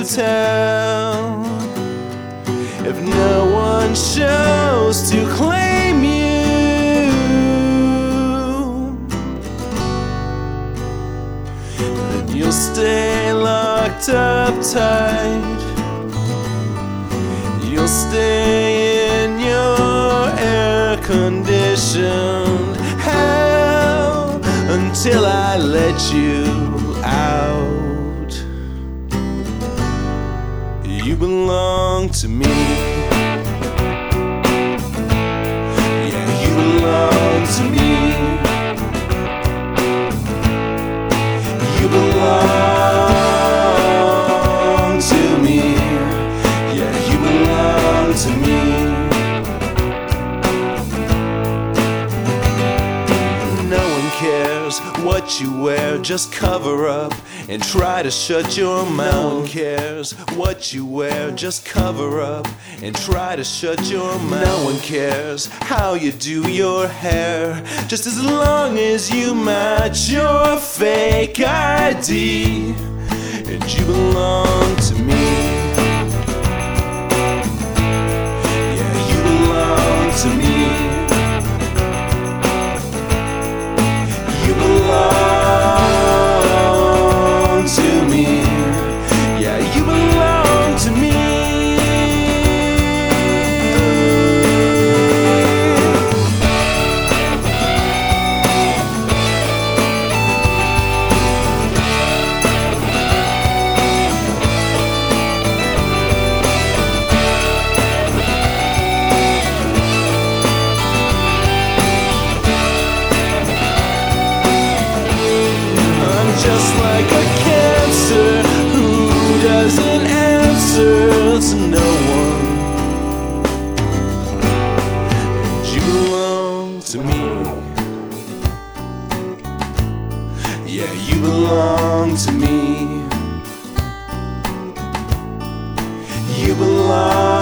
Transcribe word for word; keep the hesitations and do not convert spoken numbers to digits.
tell. If no one shows to claim you, then you'll stay locked up tight. You'll stay in your air-conditioned hell until I let you out. You belong to me. Yeah, you belong to me. You belong to me. Yeah, you belong to me. No one cares what you wear, just cover up and try to shut your mouth. No one cares what you wear, just cover up and try to shut your mouth. No one cares how you do your hair, just as long as you match your fake I D. And you belong to me. Yeah, you belong to me. You belong to me. Yeah, you belong to me. Just like a cancer who doesn't answer to no one. And you belong to me. Yeah, you belong to me. You belong